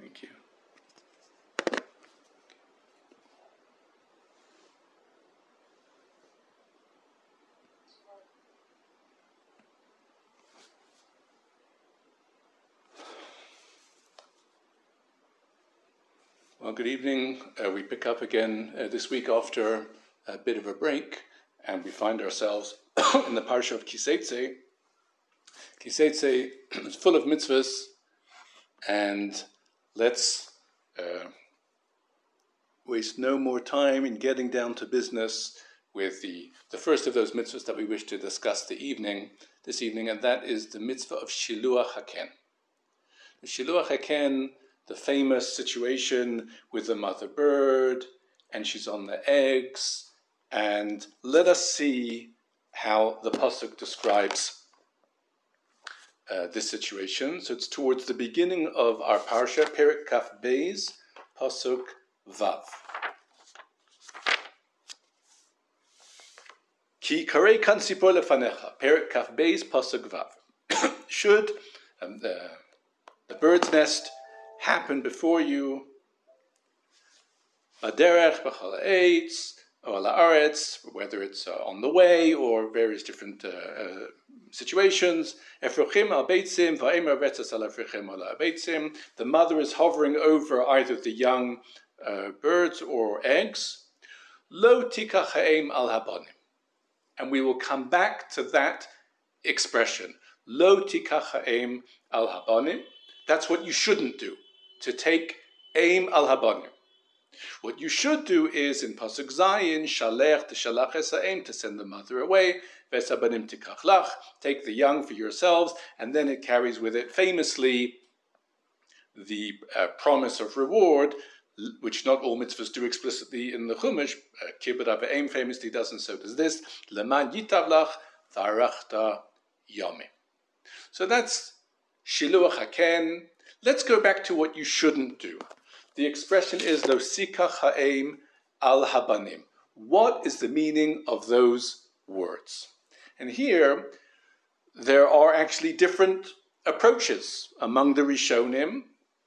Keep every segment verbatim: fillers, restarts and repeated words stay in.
Thank you. Well, good evening. Uh, we pick up again uh, this week after a bit of a break, and we find ourselves in the parsha of Kiseitze. Kiseitze is full of mitzvahs, and let's uh, waste no more time in getting down to business with the, the first of those mitzvahs that we wish to discuss the evening, this evening, and that is the mitzvah of Shiluach HaKen. The Shiluach HaKen, the famous situation with the mother bird, and she's on the eggs, and let us see how the pasuk describes uh, this situation. So it's towards the beginning of our parsha, Perek Kaf Beis, pasuk Vav. Ki karei kan sipor lefanecha, Perek Kaf Beis, pasuk Vav. Should um, the, the bird's nest happen before you, baderech, b'chol ha'etz, or la'aretz, whether it's uh, on the way or various different uh, uh, situations. Efrochim al beitzim, va'emer vetzas al efrochim al beitzim. The mother is hovering over either the young uh, birds or eggs. Lo tikach ha'em al habonim. And we will come back to that expression. Lo tikach ha'em al habonim. That's what you shouldn't do, to take aim al habonim. What you should do is in pasuk zayin, shalech t'shalach es ha'em, to send the mother away, ves habanim tikach lach, take the young for yourselves, and then it carries with it famously the uh, promise of reward, which not all mitzvahs do explicitly in the Chumash. uh, Kibbud Av famously doesn't, so does this. Leman yitav lach v'arachta yomim. So that's Shiluach HaKen. Let's go back to what you shouldn't do. The expression is lo sikach ha'em al habanim. What is the meaning of those words? And here, there are actually different approaches among the Rishonim.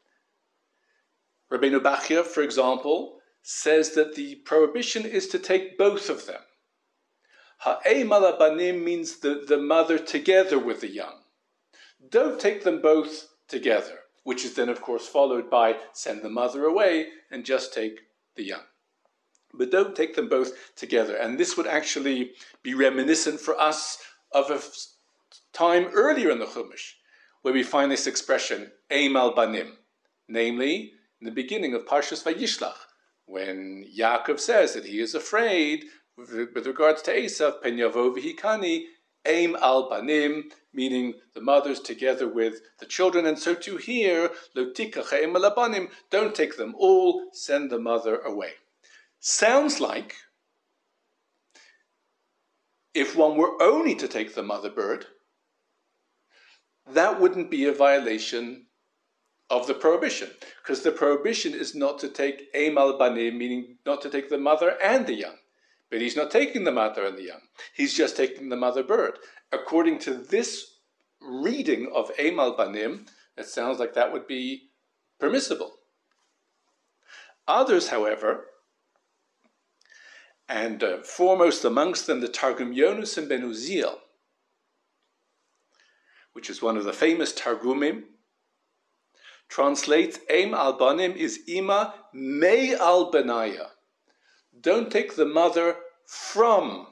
Rabbeinu Bachya, for example, says that the prohibition is to take both of them. Ha'em al habanim means the, the mother together with the young. Don't take them both together, which is then, of course, followed by send the mother away and just take the young. But don't take them both together. And this would actually be reminiscent for us of a time earlier in the Chumash, where we find this expression, Eim al Banim, namely, in the beginning of Parshas Vayishlach, when Yaakov says that he is afraid with, with regards to Esav, Pen yavo v'hikani, Eim al Banim, meaning the mothers together with the children, and so too here, lo tikach ha'em al habanim, don't take them all, send the mother away. Sounds like if one were only to take the mother bird, that wouldn't be a violation of the prohibition, because the prohibition is not to take eim al banim, meaning not to take the mother and the young. But he's not taking the mother and the young. He's just taking the mother bird. According to this reading of Eim al Banim, it sounds like that would be permissible. Others, however, and uh, foremost amongst them the Targum Yonus and Ben Uziel, which is one of the famous Targumim, translates Eim al Banim is Ima Mei al Benaya. Don't take the mother from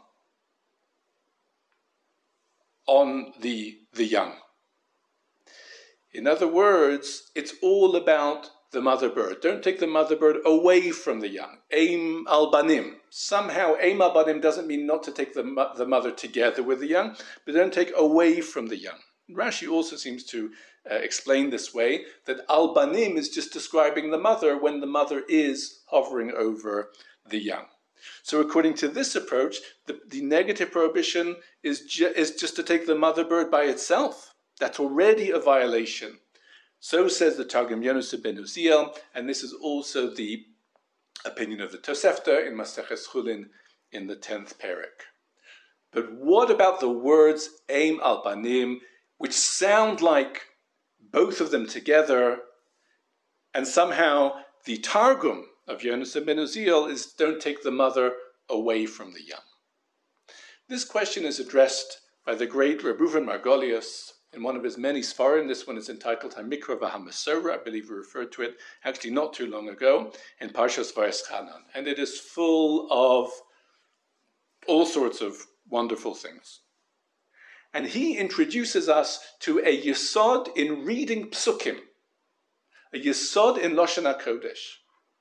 on the, the young. In other words, it's all about the mother bird. Don't take the mother bird away from the young. Eim al banim. Somehow, Eim al banim doesn't mean not to take the, the mother together with the young, but don't take away from the young. Rashi also seems to uh, explain this way, that al banim is just describing the mother when the mother is hovering over the young. So according to this approach, the, the negative prohibition is, ju- is just to take the mother bird by itself. That's already a violation. So says the Targum Yonus ben Uziel, and this is also the opinion of the Tosefta in Maseches Chulin in the tenth Perek. But what about the words Eim al Banim, which sound like both of them together, And somehow the Targum of Yonasan ben Uziel is don't take the mother away from the young. This question is addressed by the great Reb Reuven Margolius in one of his many Sfarim. This one is entitled HaMikra v'HaMasorah. I believe we referred to it actually not too long ago in Parshas Vayeschanan. And it is full of all sorts of wonderful things. And he introduces us to a yesod in reading psukim, a yesod in Lashon HaKodesh.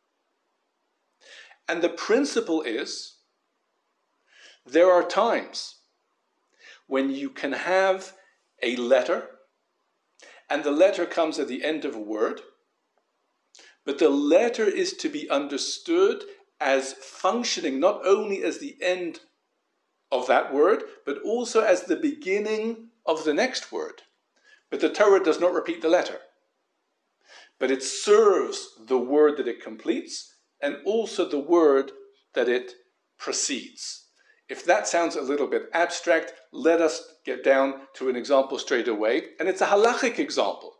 And the principle is, there are times when you can have a letter, and the letter comes at the end of a word, but the letter is to be understood as functioning not only as the end of that word, but also as the beginning of the next word. But the Torah does not repeat the letter, but it serves the word that it completes and also the word that it precedes. If that sounds a little bit abstract, let us get down to an example straight away, and it's a halachic example.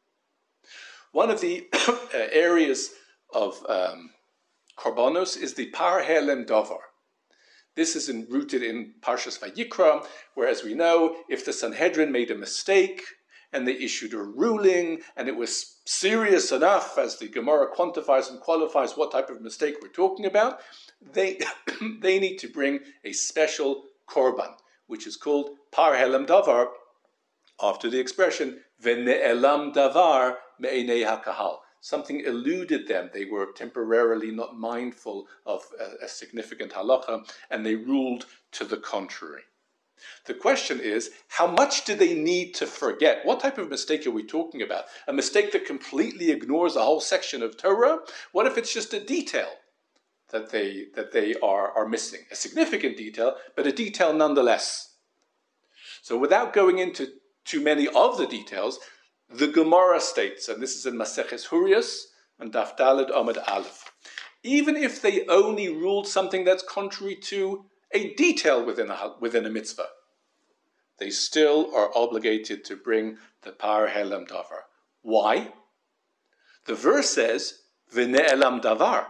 One of the areas of um, korbanos is the par helem davar. This is in, rooted in Parshas Vayikra, where, as we know, if the Sanhedrin made a mistake and they issued a ruling, and it was serious enough, as the Gemara quantifies and qualifies what type of mistake we're talking about, they they need to bring a special korban, which is called par helem davar, after the expression ve'ne'elam davar me'enei hakahal. Something eluded them. They were temporarily not mindful of a, a significant halacha, and they ruled to the contrary. The question is, how much do they need to forget? What type of mistake are we talking about? A mistake that completely ignores a whole section of Torah? What if it's just a detail that they that they are, are missing? A significant detail, but a detail nonetheless. So without going into too many of the details, the Gemara states, and this is in Maseches Huriyas and Daf Daled Amud Aleph, even if they only ruled something that's contrary to a detail within a, within a mitzvah, they still are obligated to bring the par helem davar. Why? The verse says, v'ne'elam davar.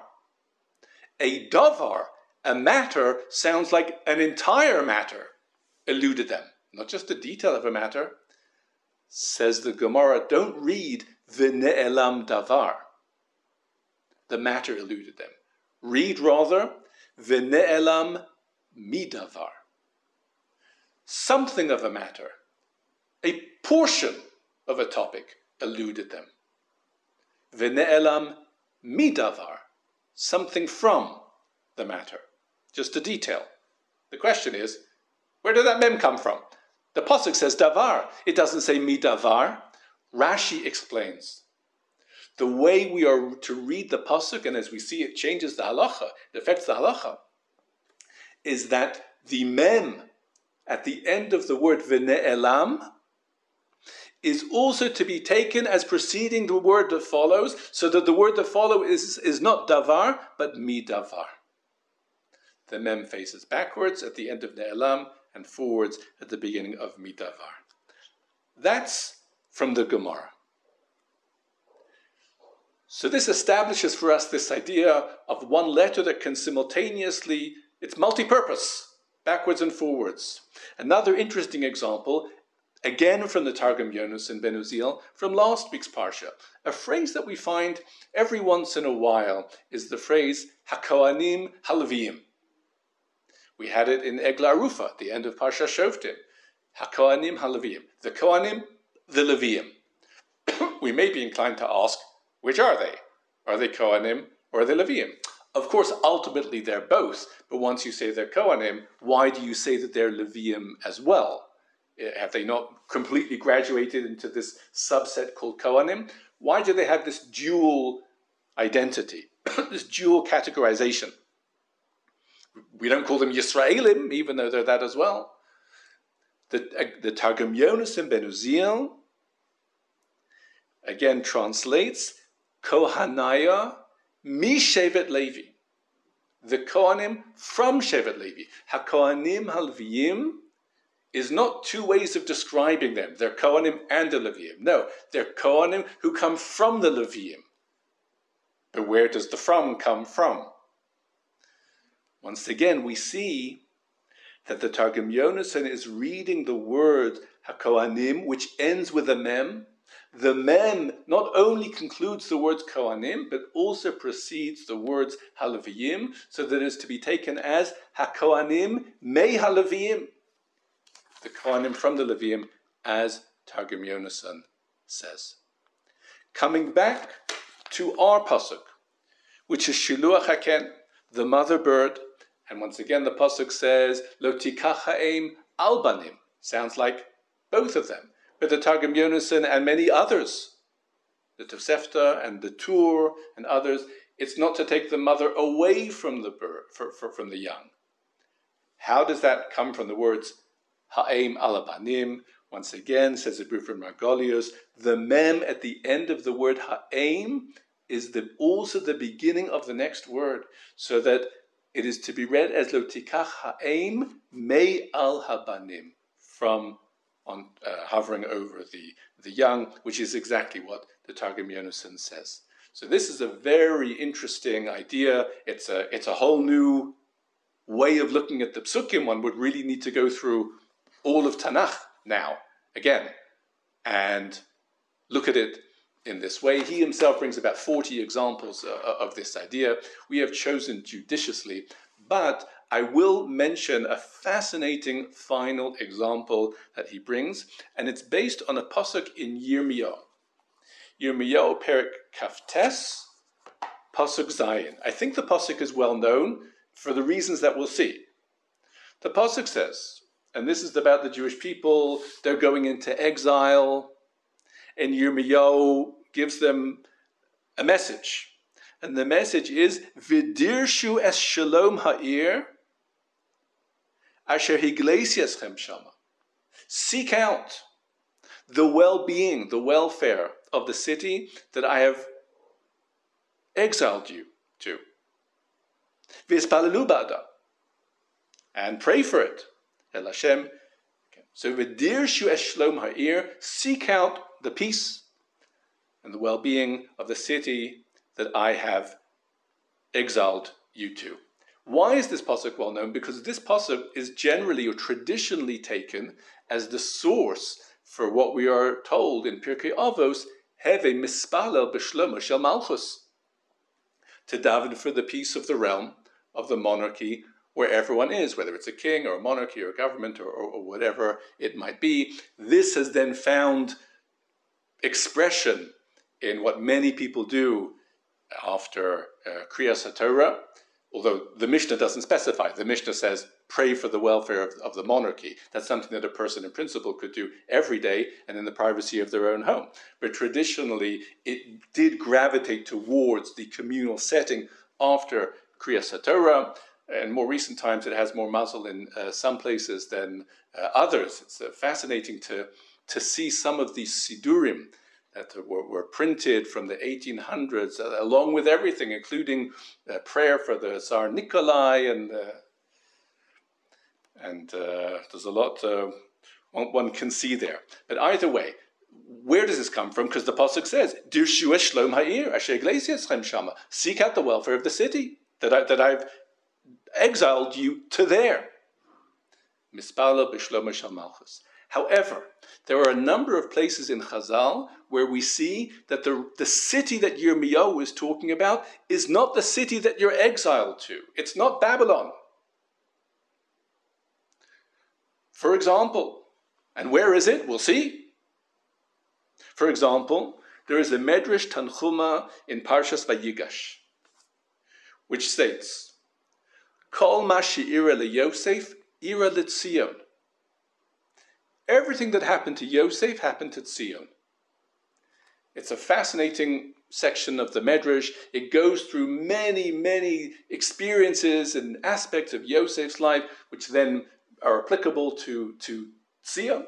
A davar, a matter, sounds like an entire matter eluded them, not just a detail of a matter. Says the Gemara, don't read v'ne'elam davar. The matter eluded them. Read rather v'ne'elam midavar. Something of a matter, a portion of a topic eluded them. V'ne'elam midavar. Something from the matter. Just a detail. The question is, where did that mem come from? The pasuk says davar. It doesn't say midavar. Rashi explains. The way we are to read the pasuk, and as we see it changes the halacha, it affects the halacha, is that the mem at the end of the word v'ne'elam is also to be taken as preceding the word that follows, so that the word that follows is, is not davar, but midavar. The mem faces backwards at the end of ne'elam and forwards at the beginning of midavar. That's from the Gemara. So this establishes for us this idea of one letter that can simultaneously, it's multi-purpose, backwards and forwards. Another interesting example, again from the Targum Yonasan ben Uziel, from last week's Parsha. A phrase that we find every once in a while is the phrase HaKohanim HaLeviim. We had it in Egla Arufa, at the end of Parsha Shoftim. HaKohanim HaLeviim. The Kohanim, the Leviim. We may be inclined to ask, which are they? Are they Kohanim or are they Leviim? Of course, ultimately they're both, but once you say they're Kohanim, why do you say that they're Leviim as well? Have they not completely graduated into this subset called Kohanim? Why do they have this dual identity, this dual categorization? We don't call them Yisraelim, even though they're that as well. The, uh, the Targum Yonasan ben Uziel again translates Kohanaya mi Shevet Levi. The Kohanim from Shevet Levi. HaKohanim HaLeviim is not two ways of describing them. They're Kohanim and the Leviim. No, they're Kohanim who come from the Leviim. But where does the from come from? Once again, we see that the Targum Yonasan is reading the word HaKohanim, which ends with a mem. The mem not only concludes the words Kohanim, but also precedes the words Halaviyim, so that it is to be taken as HaKohanim me Halaviyim. The Kohanim from the Leviyim, as Targum Yonasan says. Coming back to our pasuk, which is Shiluach Haken, the mother bird, and once again the pasuk says Lo tikach ha'em al banim. Sounds like both of them. But the Targum Yonasan and many others, the Tosefta and the Tur and others, it's not to take the mother away from the bird, for, for, from the young. How does that come from the words ha'em al banim? Once again, says the Brit from Margolius, the mem at the end of the word ha'em is the, also the beginning of the next word, so that it is to be read as Lo tikach ha'em me al habanim, from on uh, hovering over the, the young, which is exactly what the Targum Yonasan says. So this is a very interesting idea. It's a, it's a whole new way of looking at the psukim. One would really need to go through all of Tanakh now, again, and look at it in this way. He himself brings about forty examples uh, of this idea. We have chosen judiciously, but I will mention a fascinating final example that he brings, and it's based on a pasuk in Yirmiyahu. Yirmiyahu Perek Kaftes, pasuk Zayin. I think the pasuk is well known for the reasons that we'll see. The pasuk says, and this is about the Jewish people, they're going into exile, and Yirmiyahu gives them a message. And the message is, V'dirshu es shalom ha'ir, asher higleisiaschem shama. Seek out the well-being, the welfare of the city that I have exiled you to. V'espalelu ba'da, and pray for it. El Hashem. So V'dirshu es shalom ha'ir, seek out the peace and the well-being of the city that I have exiled you to. Why is this pasuk well known? Because this pasuk is generally or traditionally taken as the source for what we are told in Pirkei Avos, Heve mispalel b'shlomo shel malchus, to daven for the peace of the realm, of the monarchy, where everyone is, whether it's a king or a monarchy or a government or, or, or whatever it might be. This has then found expression in what many people do after uh, Kriyas HaTorah, although the Mishnah doesn't specify. The Mishnah says, pray for the welfare of, of the monarchy. That's something that a person in principle could do every day and in the privacy of their own home. But traditionally, it did gravitate towards the communal setting after Kriyas HaTorah. In more recent times, it has more muzzle in uh, some places than uh, others. It's uh, fascinating to, to see some of these sidurim that were, were printed from the eighteen hundreds, uh, along with everything, including uh, prayer for the Tsar Nikolai, and uh, and uh, there's a lot uh, one, one can see there. But either way, where does this come from? Because the pasuk says, "Dirshu es shlom ha'ir, asher iglesiaschem shama." Seek out the welfare of the city that I, that I've exiled you to there. Mispala b'shlomo shel malchus. However, there are a number of places in Chazal where we see that the, the city that Yirmiyahu is talking about is not the city that you're exiled to. It's not Babylon. For example, and where is it? We'll see. For example, there is a Medrash Tanchuma in Parshas Vayigash, which states, Kol ma she'ira leYosef, ira leTzion. Everything that happened to Yosef happened to Tzion. It's a fascinating section of the Medrash. It goes through many, many experiences and aspects of Yosef's life, which then are applicable to, to Tzion.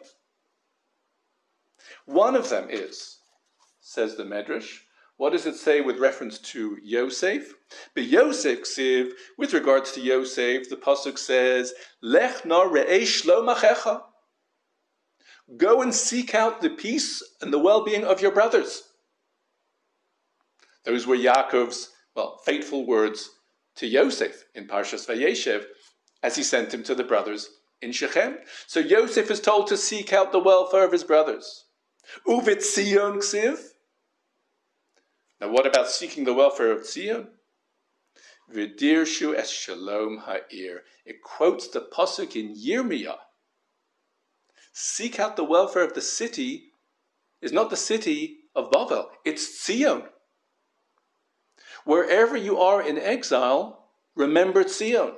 One of them is, says the Medrash, what does it say with reference to Yosef? But Yosef ksiv, with regards to Yosef, the pasuk says, Lech na re'ei shlom achecha. Go and seek out the peace and the well-being of your brothers. Those were Yaakov's well, fateful words to Yosef in Parshas Vayeshev as he sent him to the brothers in Shechem. So Yosef is told to seek out the welfare of his brothers. Uvit Zion ksiv. Now what about seeking the welfare of Zion? V'dirshu es shalom ha'ir. It quotes the pasuk in Yirmiyah. Seek out the welfare of the city is not the city of Bavel, it's Zion. Wherever you are in exile, remember Zion.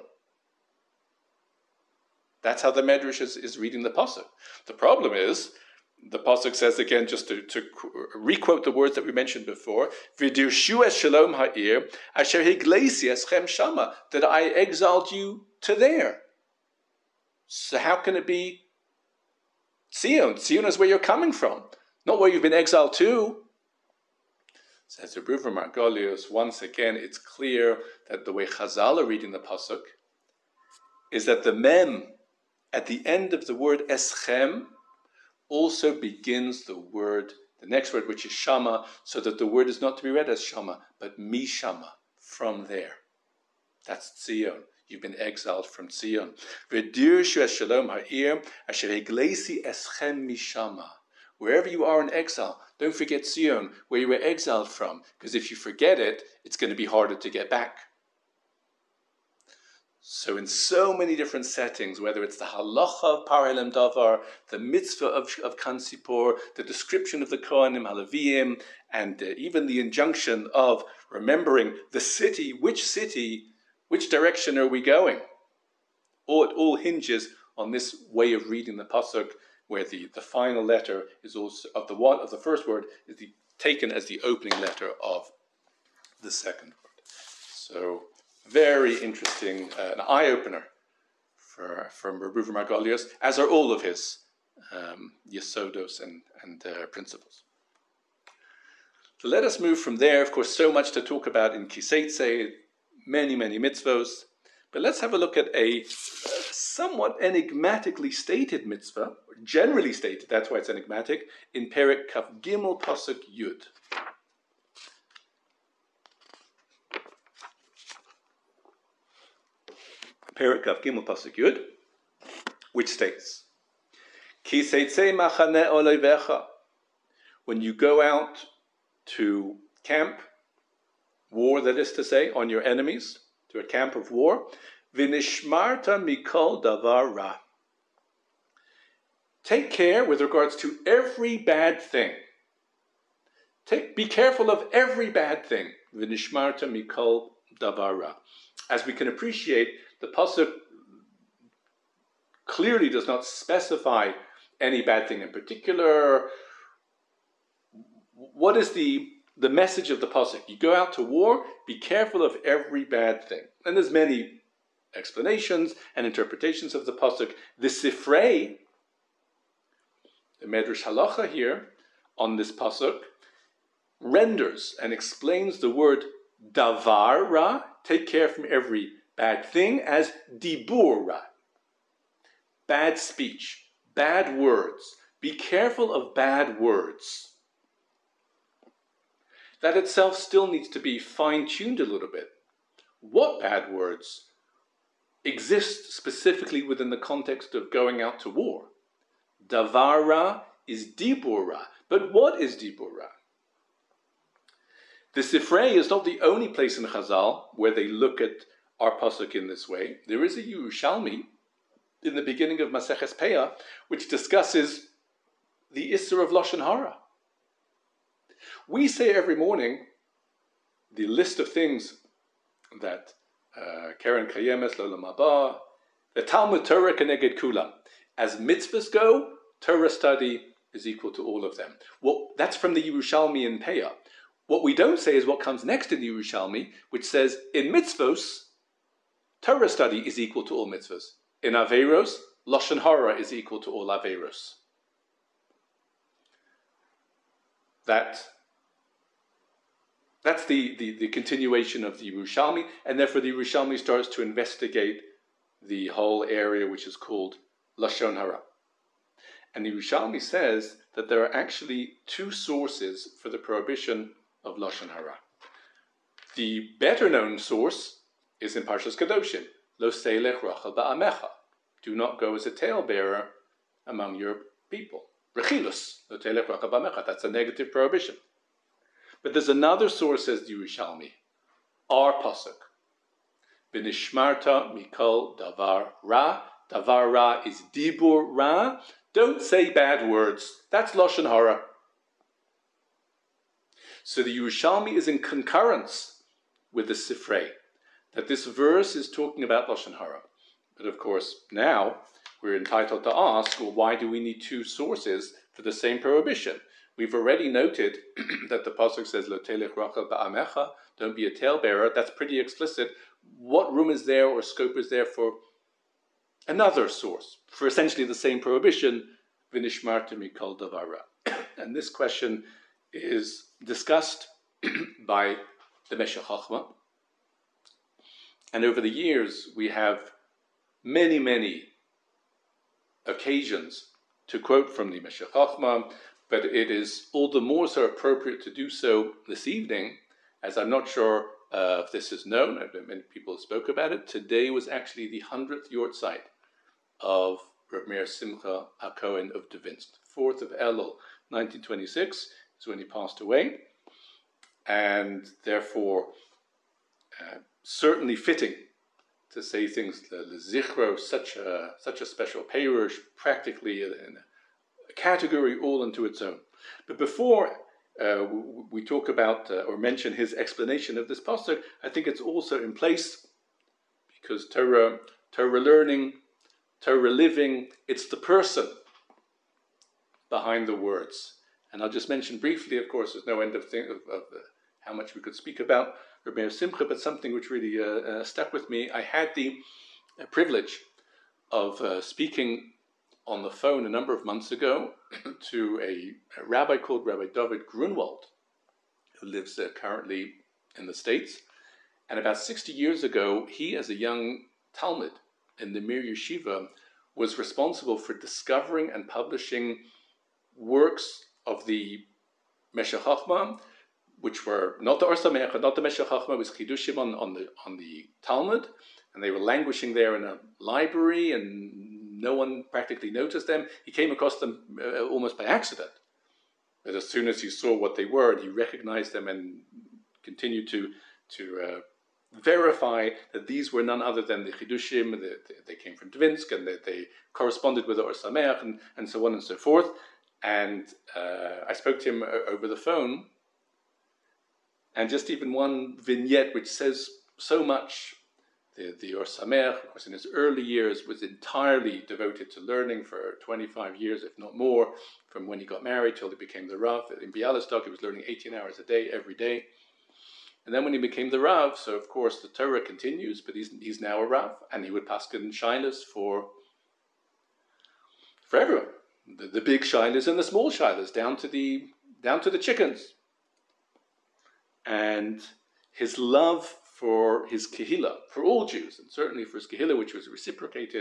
That's how the Medrash is, is reading the pasuk. The problem is, the pasuk says again, just to, to re-quote the words that we mentioned before, V'dirshu es shalom ha'ir, asher higlesi eschem shama, that I exiled you to there. So how can it be Zion? Zion is where you're coming from, not where you've been exiled to. Says the Rebbe Margolius, once again, it's clear that the way Chazal are reading the pasuk is that the mem at the end of the word eschem also begins the word, the next word, which is shama, so that the word is not to be read as shama, but mishama, from there. That's Zion. You've been exiled from Zion. V'dirshu es shalom ha'ir, asher higlesi eschem mishama. Wherever you are in exile, don't forget Zion, where you were exiled from, because if you forget it, it's going to be harder to get back. So in so many different settings, whether it's the halacha of Paralem Davar, the mitzvah of, of Kansipor, the description of the Kohanim Halavim, and uh, even the injunction of remembering the city, which city, which direction are we going? All, it all hinges on this way of reading the pasuk, where the, the final letter is also of the one of the first word is the, taken as the opening letter of the second word. So very interesting, uh, an eye-opener for from Rebbe Margolius, as are all of his um, yesodos and, and uh, principles. So let us move from there. Of course, so much to talk about in Kiseitse, many, many mitzvos. But let's have a look at a somewhat enigmatically stated mitzvah, generally stated, that's why it's enigmatic, in Perek Kaf Gimel Pasuk Yud. Perek Kaf Gimel Pasuk Yud, which states, Ki seitze machane oleivecha. When you go out to camp, war that is to say, on your enemies, to a camp of war, v'nishmarta mikol davar ra. Take care with regards to every bad thing. Take, be careful of every bad thing. V'nishmarta mikol davar ra. As we can appreciate, the pasuk clearly does not specify any bad thing in particular. What is the The message of the pasuk? You go out to war, be careful of every bad thing. And there's many explanations and interpretations of the pasuk. The Sifrei, the Medrash Halacha here, on this pasuk, renders and explains the word davar ra, take care from every bad thing, as dibur ra, bad speech, bad words. Be careful of bad words. That itself still needs to be fine-tuned a little bit. What bad words exist specifically within the context of going out to war? Davara is dibura. But what is dibura? The Sifrei is not the only place in Chazal where they look at our pasuk in this way. There is a Yerushalmi in the beginning of Maseches Peah which discusses the Issur of Lashon Hara. We say every morning the list of things that Karen Kayemes L'Olam Haba, the Talmud Torah Keneged Kulam. As mitzvahs go, Torah study is equal to all of them. Well, that's from the Yerushalmi in Peah. What we don't say is what comes next in the Yerushalmi, which says in mitzvos, Torah study is equal to all mitzvahs. In Averos, Lashon Hara is equal to all Averos. That That's the, the, the continuation of the Yerushalmi, and therefore the Yerushalmi starts to investigate the whole area which is called Lashon Hara. And the Yerushalmi says that there are actually two sources for the prohibition of Lashon Hara. The better-known source is in Parshas Kedoshim. Lo selech rachel ba'amecha. Do not go as a talebearer among your people. Rechilus, lo telech rachel ba'amecha. That's a negative prohibition. But there's another source, says the Yerushalmi, our pasuk. V'nishmarta mikol davar ra. Davar ra is dibur ra. Don't say bad words. That's lashon hara. So the Yerushalmi is in concurrence with the Sifrei, that this verse is talking about lashon hara. But of course, now we're entitled to ask, well, why do we need two sources for the same prohibition? We've already noted that the pasuk says, Lo telech rachel ba'amecha, don't be a talebearer. That's pretty explicit. What room is there or scope is there for another source, for essentially the same prohibition, v'nishmarta mikol davar ra? And this question is discussed by the Meshech Chochmah. And over the years, we have many, many occasions to quote from the Meshech Chochmah, but it is all the more so appropriate to do so this evening, as I'm not sure uh, if this is known. Many people spoke about it. Today was actually the hundredth yortzeit of Reb Meir Simcha HaKohen of Dvinsk. fourth of Elul, nineteen twenty-six, is when he passed away, and therefore uh, certainly fitting to say things lezichro, such a such a special peirush, practically in a category all unto its own. But before uh, we talk about uh, or mention his explanation of this pasuk, I think it's also in place because Torah, Torah learning, Torah living, it's the person behind the words. And I'll just mention briefly, of course, there's no end of, thing, of, of uh, how much we could speak about Reb Meir Simcha, but something which really uh, uh, stuck with me. I had the uh, privilege of uh, speaking on the phone a number of months ago to a, a rabbi called Rabbi David Grunwald, who lives uh, currently in the States. And about sixty years ago, he, as a young Talmud in the Mir Yeshiva, was responsible for discovering and publishing works of the Meshech Chochmah, which were not the Or Sameach, not the Meshech Chochmah, it was Chidushim on, on the on the Talmud, and they were languishing there in a library, and no one practically noticed them. He came across them uh, almost by accident. But as soon as he saw what they were, and he recognized them and continued to to uh, verify that these were none other than the Chidushim, that they came from Dvinsk, and that they corresponded with the Or Sameach, and, and so on and so forth. And uh, I spoke to him uh, over the phone, and just even one vignette which says so much. The, the Or Sameach, of course, in his early years, was entirely devoted to learning for twenty-five years, if not more, from when he got married till he became the Rav. In Bialystok, he was learning eighteen hours a day, every day. And then when he became the Rav, so of course the Torah continues, but he's he's now a Rav, and he would paskin shilas for, for everyone. The, the big shilas and the small shilas, down to the down to the chickens. And his love for his kehillah, for all Jews, and certainly for his kehillah, which was reciprocated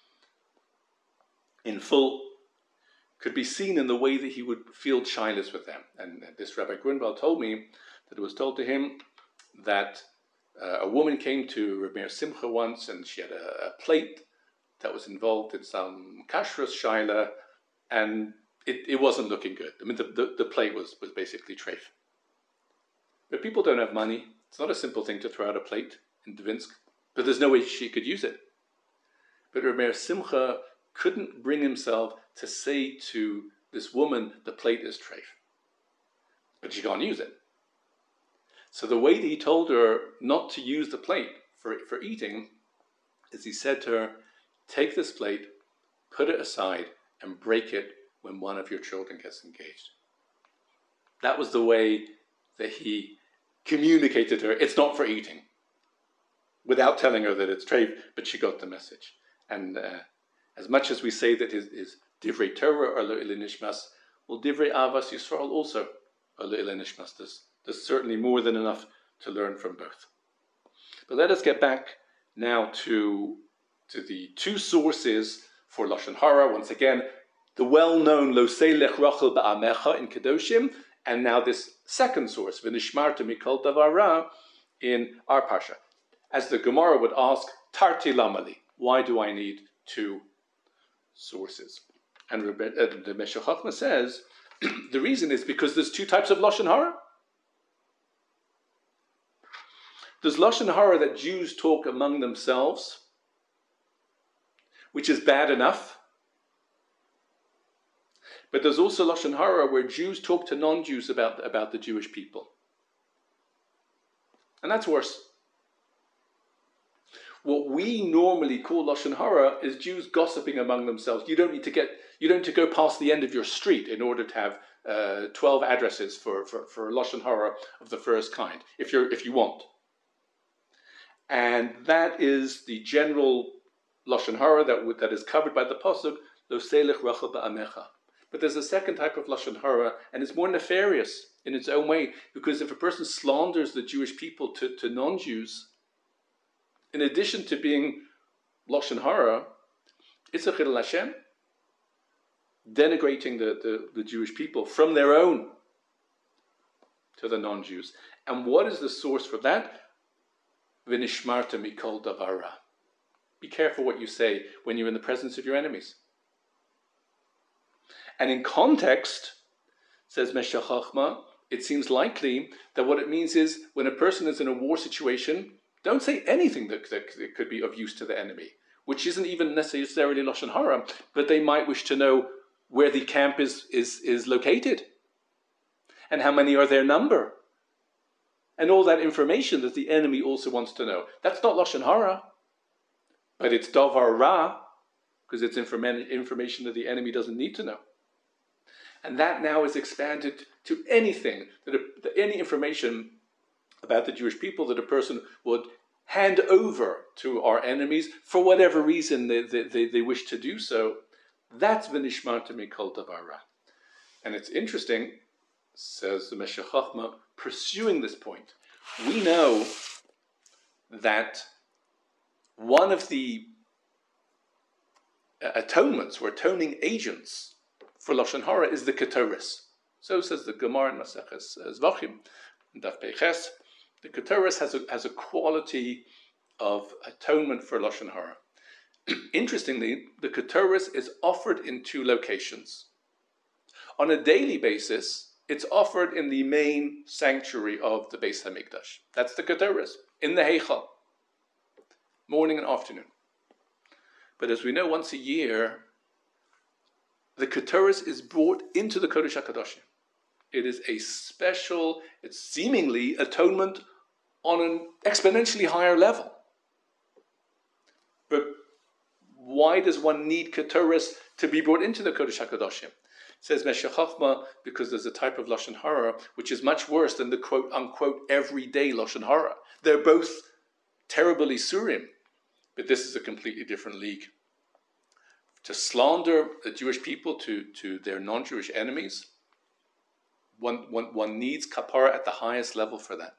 in full, could be seen in the way that he would field shilas with them. And this Rabbi Grunwald told me that it was told to him that uh, a woman came to Reb Meir Simcha once, and she had a, a plate that was involved in some kashrus shaila, and it, it wasn't looking good. I mean, the, the, the plate was, was basically treif. But people don't have money. It's not a simple thing to throw out a plate in Dvinsk, but there's no way she could use it. But Reb Meir Simcha couldn't bring himself to say to this woman, the plate is treif. But she can't use it. So the way that he told her not to use the plate for, for eating is he said to her, take this plate, put it aside, and break it when one of your children gets engaged. That was the way that he communicated to her, it's not for eating, without telling her that it's treif, but she got the message. And uh, as much as we say that his, his divrei Torah are le'ilei nishmas, well, divrei avas Yisrael also are le'ilei nishmas. There's, there's certainly more than enough to learn from both. But let us get back now to, to the two sources for lashon hara. Once again, the well-known lo selech rachel ba'amecha in Kedoshim, and now this second source, v'nishmarta mikol davar ra, in our Parsha. As the Gemara would ask, Tarti Lamali, why do I need two sources? And the Meshech Chochmah says, the reason is because there's two types of Lashon Hara. There's Lashon Hara that Jews talk among themselves, which is bad enough. But there's also Lashon Hara where Jews talk to non-Jews about, about the Jewish people. And that's worse. What we normally call Lashon Hara is Jews gossiping among themselves. You don't need to get, you don't need to go past the end of your street in order to have uh, twelve addresses for, for, for Lashon Hara of the first kind, if you're if you want. And that is the general Lashon Hara that, that is covered by the Pasuk, Lo selech rachel ba'amecha. But there's a second type of Lashon Hara, and it's more nefarious in its own way, because if a person slanders the Jewish people to, to non-Jews, in addition to being Lashon Hara, it's a Chilul Hashem, denigrating the, the, the Jewish people from their own to the non-Jews. And what is the source for that? V'nishmarta mikol davara. Be careful what you say when you're in the presence of your enemies. And in context, says Meshech Chochmah, it seems likely that what it means is when a person is in a war situation, don't say anything that, that, that could be of use to the enemy, which isn't even necessarily Lashon Hara, but they might wish to know where the camp is, is, is located and how many are their number and all that information that the enemy also wants to know. That's not Lashon Hara, but it's Davar Ra, because it's informa- information that the enemy doesn't need to know. And that now is expanded to anything, that, a, that any information about the Jewish people that a person would hand over to our enemies for whatever reason they, they, they, they wish to do so. That's v'nishmarta mikol davara. And it's interesting, says the Meshech Chochmah, pursuing this point. We know that one of the atonements or atoning agents for Lashon Hara is the Ketoris. So says the Gemara in Maseches Zvachim, Daf Peiches. The Ketoris has a, has a quality of atonement for Lashon Hara. Interestingly, the Ketoris is offered in two locations. On a daily basis, it's offered in the main sanctuary of the Beis Hamikdash. That's the Ketoris, in the Heichal, morning and afternoon. But as we know, once a year, the Ketoris is brought into the Kodesh HaKadoshim. It is a special, it's seemingly atonement on an exponentially higher level. But why does one need Ketoris to be brought into the Kodesh HaKadoshim? Says Meshech Chochmah, because there's a type of Lashon Hara which is much worse than the quote-unquote everyday Lashon Hara. They're both terribly Surim, but this is a completely different league. To slander the Jewish people to, to their non-Jewish enemies, one, one, one needs kapara at the highest level for that.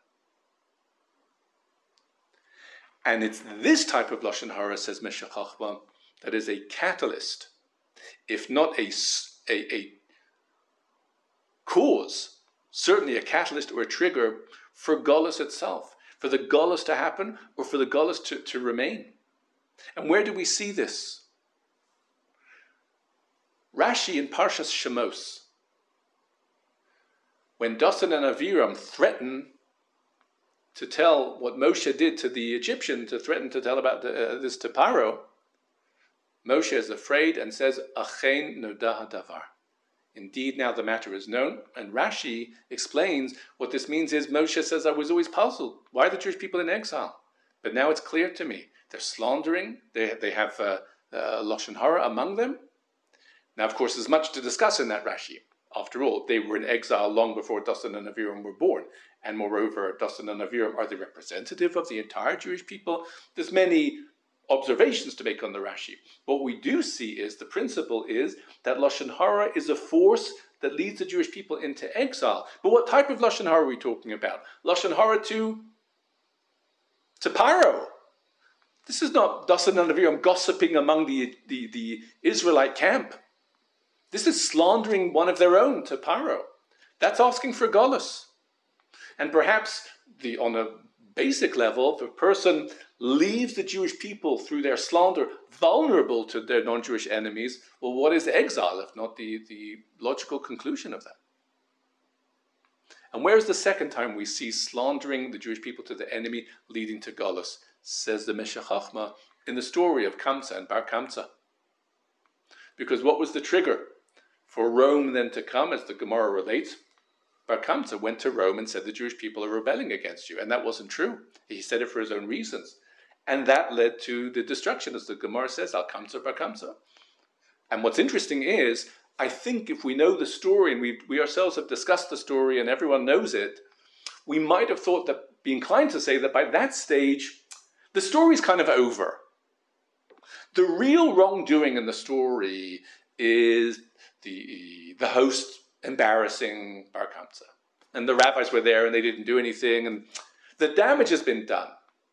And it's this type of Lashon Hara, says Meshech Chochmah, that is a catalyst, if not a, a, a cause, certainly a catalyst or a trigger for Golus itself, for the Golus to happen or for the Golus to, to remain. And where do we see this? Rashi in Parshas Shemos, when Dathan and Aviram threaten to tell what Moshe did to the Egyptian, to threaten to tell about the, uh, this to Paro, Moshe is afraid and says, Achen nodah hadavar. Indeed, now the matter is known. And Rashi explains what this means is Moshe says, I was always puzzled. Why are the Jewish people in exile? But now it's clear to me. They're slandering. They, they have uh, uh, Lashon Hara among them. Now, of course, there's much to discuss in that Rashi. After all, they were in exile long before Dathan and Aviram were born. And moreover, Dathan and Aviram are the representative of the entire Jewish people. There's many observations to make on the Rashi. What we do see is, the principle is, that Lashon Hara is a force that leads the Jewish people into exile. But what type of Lashon Hara are we talking about? Lashon Hara to, to Paro. This is not Dathan and Aviram gossiping among the, the, the Israelite camp. This is slandering one of their own to Paro. That's asking for Golus. And perhaps, the, on a basic level, if a person leaves the Jewish people through their slander vulnerable to their non-Jewish enemies, well, what is exile if not the, the logical conclusion of that? And where's the second time we see slandering the Jewish people to the enemy leading to Galus? Says the Meshech Chochmah in the story of Kamsa and Bar Kamsa. Because what was the trigger for Rome then to come, as the Gemara relates? Bar Kamsa went to Rome and said the Jewish people are rebelling against you. And that wasn't true. He said it for his own reasons. And that led to the destruction, as the Gemara says, Al Kamsa Bar Kamsa. And what's interesting is, I think if we know the story, and we, we ourselves have discussed the story and everyone knows it, we might have thought that, be inclined to say that by that stage, the story's kind of over. The real wrongdoing in the story is the, the host embarrassing Bar Kamsa. And the rabbis were there and they didn't do anything, and the damage has been done.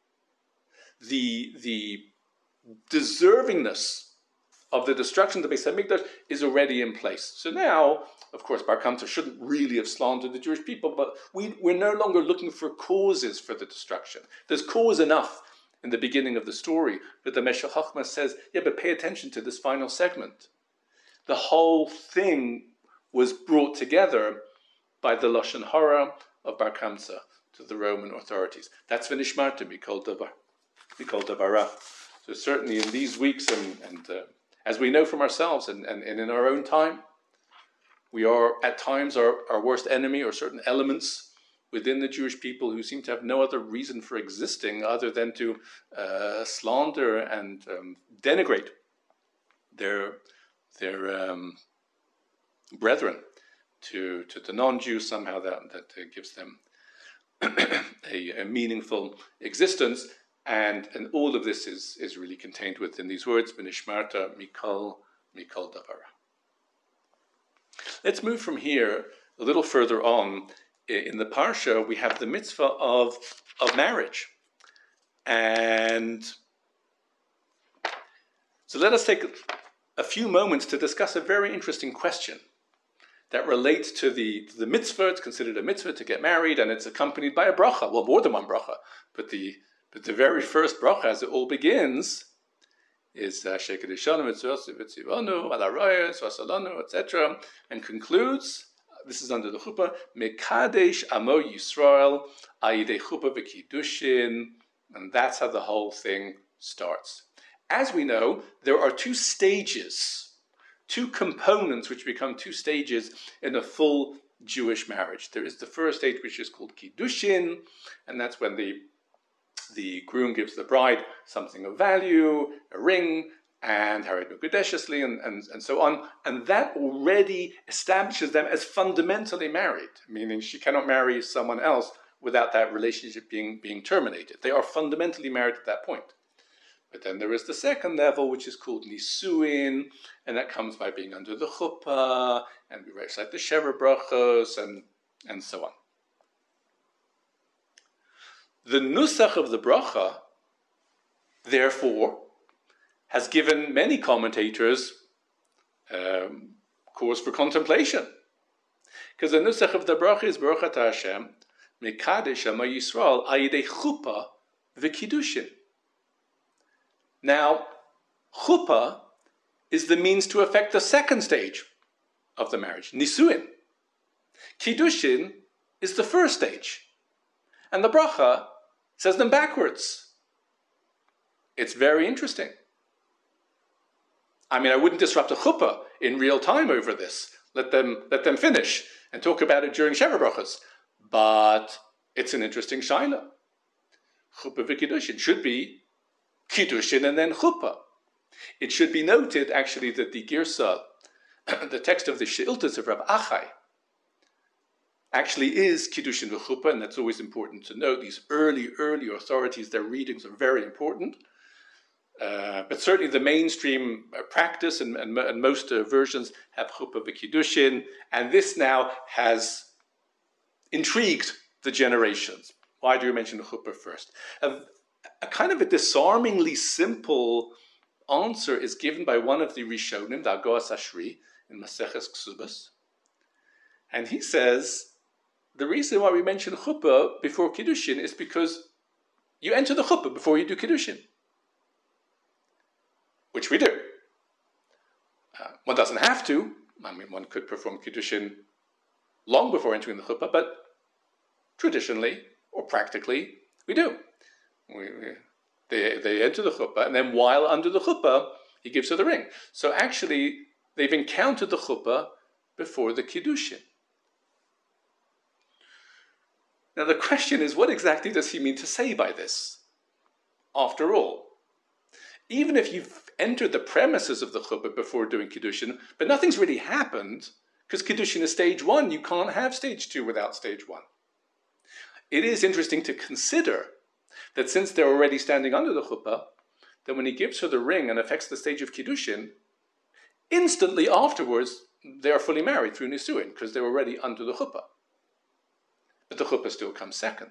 The, the deservingness of the destruction of the Beis HaMikdash is already in place. So now, of course, Bar Kamsa shouldn't really have slandered the Jewish people, but we, we're no longer looking for causes for the destruction. There's cause enough in the beginning of the story, but the Meshech Chochmah says, yeah, but pay attention to this final segment. The whole thing was brought together by the Lashon Hara of Bar Kamsa to the Roman authorities. That's v'nishmarta mikol davar, mikol davara. So certainly in these weeks, and, and uh, as we know from ourselves, and, and, and in our own time, we are at times our, our worst enemy, or certain elements within the Jewish people who seem to have no other reason for existing other than to uh, slander and um, denigrate their their um, brethren to, to the non-Jews. Somehow that, that uh, gives them a, a meaningful existence. And, and all of this is, is really contained within these words, B'nishmarta mikol, mikol davara. Let's move from here a little further on. In the Parsha, we have the mitzvah of, of marriage. And so let us take a few moments to discuss a very interesting question that relates to the, to the mitzvah. It's considered a mitzvah to get married, and it's accompanied by a bracha. Well, more than one bracha, but the But the very first bracha, as it all begins, is Shekadishanu Mitzvah Vitzivanu Alarayas Vasalanu, et cetera, and concludes. This is under the chuppah. Mekadesh Amo Yisrael Ayidei chuppah v'kiddushin, and that's how the whole thing starts. As we know, there are two stages, two components which become two stages in a full Jewish marriage. There is the first stage, which is called kiddushin, and that's when the The groom gives the bride something of value, a ring, and Hared Mekudeshesli, and, and, and so on. And that already establishes them as fundamentally married, meaning she cannot marry someone else without that relationship being, being terminated. They are fundamentally married at that point. But then there is the second level, which is called Nisuin, and that comes by being under the chuppah, and we recite the Sheva brachos, and, and so on. The nusach of the bracha, therefore, has given many commentators um, cause for contemplation. Because the nusach of the bracha is Baruch Atah Hashem, Mekadesh Amo Yisrael, Ayidei chuppah v'kiddushin. Now, chuppah is the means to effect the second stage of the marriage, nisuin. Kiddushin is the first stage. And the bracha says them backwards. It's very interesting. I mean, I wouldn't disrupt a chuppah in real time over this. Let them let them finish and talk about it during Sheva brachos. But it's an interesting shaila. Chuppah v'kiddushin should be kiddushin and then chuppah. It should be noted, actually, that the girsa, the text of the Sheiltas of Rav Achai, actually is Kiddushin v'chuppah, and that's always important to note. These early, early authorities, their readings are very important. Uh, but certainly the mainstream uh, practice and, and, and most uh, versions have chuppah v'kiddushin, and this now has intrigued the generations. Why do you mention the chuppah first? A, a kind of a disarmingly simple answer is given by one of the Rishonim, the Agoas Ashri, in Maseches Ksubas, and he says, the reason why we mention chuppah before kiddushin is because you enter the chuppah before you do Kiddushin, which we do. Uh, one doesn't have to. I mean, one could perform Kiddushin long before entering the chuppah, but traditionally or practically, we do. We, we, they, they enter the chuppah, and then while under the chuppah, he gives her the ring. So actually, they've encountered the chuppah before the Kiddushin. Now the question is, what exactly does he mean to say by this? After all, even if you've entered the premises of the chuppah before doing Kiddushin, but nothing's really happened, because Kiddushin is stage one, you can't have stage two without stage one. It is interesting to consider that since they're already standing under the chuppah, that when he gives her the ring and affects the stage of Kiddushin, instantly afterwards, they are fully married through Nisuin, because they're already under the chuppah. But the chuppah still comes second.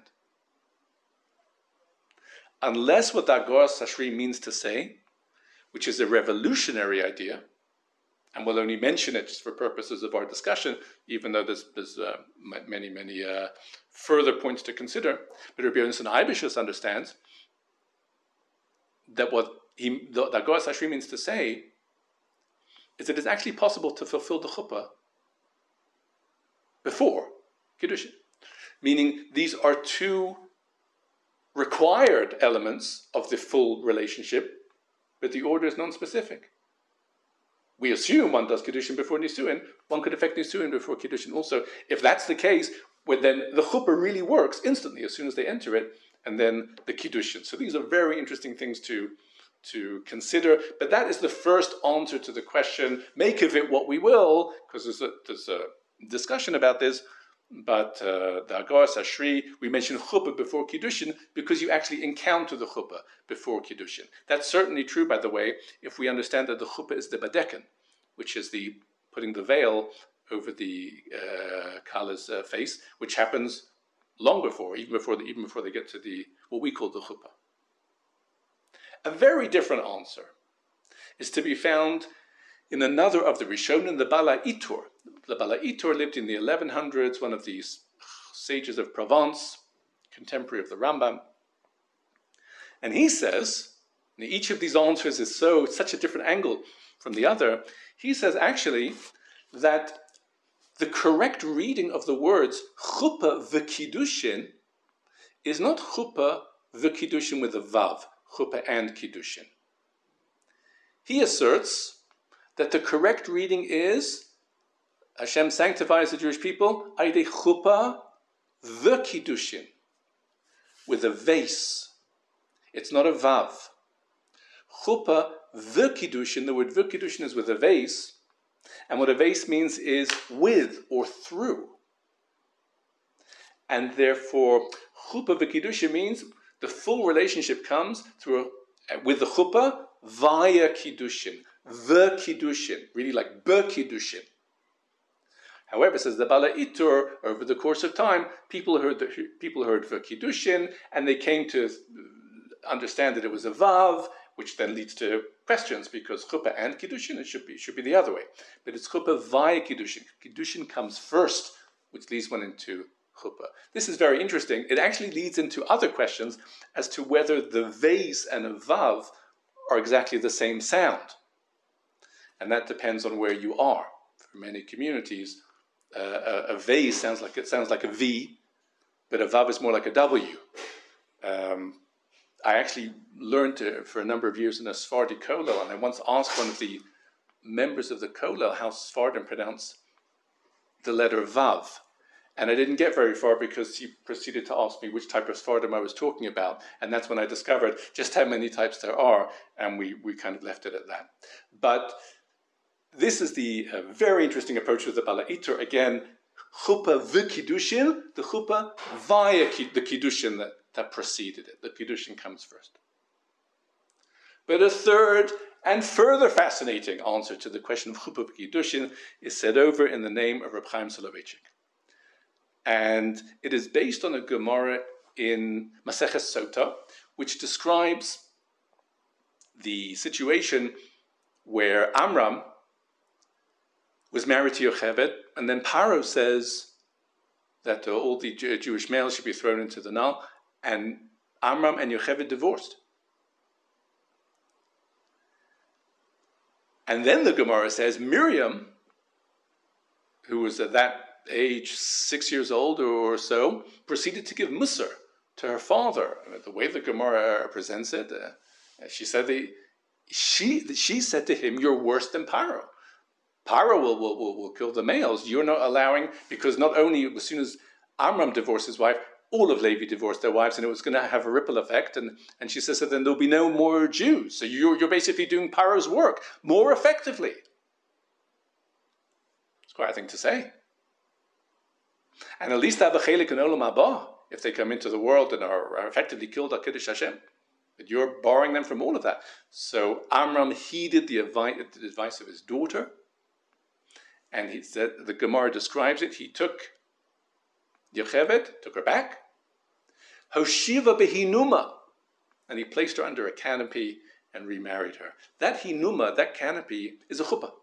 Unless what the Agoras Hashri means to say, which is a revolutionary idea, and we'll only mention it just for purposes of our discussion, even though there's, there's uh, many, many uh, further points to consider. But Rabbi Yonasan Eibishus understands that what he, the, the Agoras Hashri means to say is that it's actually possible to fulfill the chuppah before Kiddushin. Meaning these are two required elements of the full relationship, but the order is non-specific. We assume one does Kiddushin before Nisuin, one could effect Nisuin before Kiddushin also. If that's the case, well, then the chuppah really works instantly as soon as they enter it, and then the Kiddushin. So these are very interesting things to, to consider, but that is the first answer to the question, make of it what we will, because there's a, there's a discussion about this. But uh, the Agoras Hashri, we mentioned chuppah before Kiddushin because you actually encounter the chuppah before Kiddushin. That's certainly true, by the way, if we understand that the chuppah is the badeken, which is the putting the veil over the uh, Kala's uh, face, which happens long before, even before, the, even before they get to the what we call the chuppah. A very different answer is to be found in another of the Rishonim, the Bala Itur. The Bala Itur lived in the eleven hundreds, one of these sages of Provence, contemporary of the Rambam. And he says, and each of these answers is so such a different angle from the other, he says actually that the correct reading of the words chuppah v'kiddushin is not chuppah v'kiddushin with a vav, chuppah and kiddushin. He asserts that the correct reading is Hashem sanctifies the Jewish people, Aidei chuppah v'kiddushin, with a vase. It's not a vav. Chuppah v'kiddushin, the word v'kiddushin is with a vase, and what a vase means is with or through. And therefore, chuppah v'kiddushin means the full relationship comes through with the chuppah via kiddushin, the kiddushin, really like be kiddushin. However, says the Bala Itur, over the course of time, people heard the, people heard the kiddushin, and they came to understand that it was a vav, which then leads to questions because chuppah and kiddushin it should be should be the other way, but it's chuppah via kiddushin. Kiddushin comes first, which leads one into chuppah. This is very interesting. It actually leads into other questions as to whether the vase and a vav are exactly the same sound, and that depends on where you are. For many communities, Uh, a, a vase sounds like it sounds like a V, but a vav is more like a W. Um, I actually learned to, for a number of years in a Sephardi kollel, and I once asked one of the members of the kollel how Sephardim pronounce the letter vav, and I didn't get very far because he proceeded to ask me which type of Sephardim I was talking about, and that's when I discovered just how many types there are, and we, we kind of left it at that. But this is the uh, very interesting approach of the Bala Itur. Again, chuppah v'kiddushin, the chuppah via ki, the kiddushin that, that preceded it. The kiddushin comes first. But a third and further fascinating answer to the question of chuppah v'kiddushin is said over in the name of Reb Chaim Soloveitchik. And it is based on a Gemara in Maseches Sota, which describes the situation where Amram was married to Yocheved, and then Paro says that uh, all the Jew- Jewish males should be thrown into the Nile, and Amram and Yocheved divorced. And then the Gemara says Miriam, who was at that age six years old or so, proceeded to give Musar to her father. The way the Gemara presents it, uh, she said that she she said to him, "You're worse than Paro. Paro will, will, will, will kill the males. You're not allowing," because not only as soon as Amram divorced his wife, all of Levi divorced their wives, and it was going to have a ripple effect. And, and she says that then there'll be no more Jews. So you're, you're basically doing Paro's work more effectively. It's quite a thing to say. And at least have a chelik in Olam Haba if they come into the world and are, are effectively killed at Kiddush Hashem. But you're barring them from all of that. So Amram heeded the advice, the advice of his daughter. And he said, the Gemara describes it, he took Yocheved, took her back, Hoshiva behinuma, and he placed her under a canopy and remarried her. That hinuma, that canopy, is a chuppah.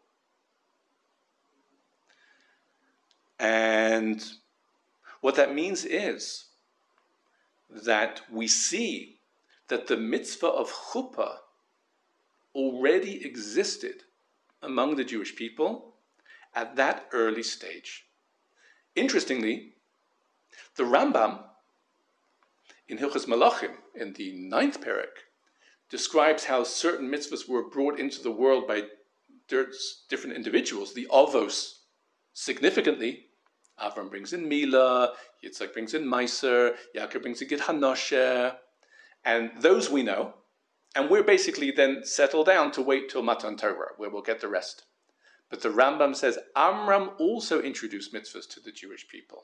And what that means is that we see that the mitzvah of chuppah already existed among the Jewish people at that early stage. Interestingly, the Rambam in Hilchos Malachim, in the ninth parak, describes how certain mitzvahs were brought into the world by different individuals. The Avos, significantly, Avram brings in Mila, Yitzhak brings in Meiser, Yaakov brings in Gid Hanosher, and those we know. And we're basically then settled down to wait till Matan Torah, where we'll get the rest. But the Rambam says Amram also introduced mitzvahs to the Jewish people.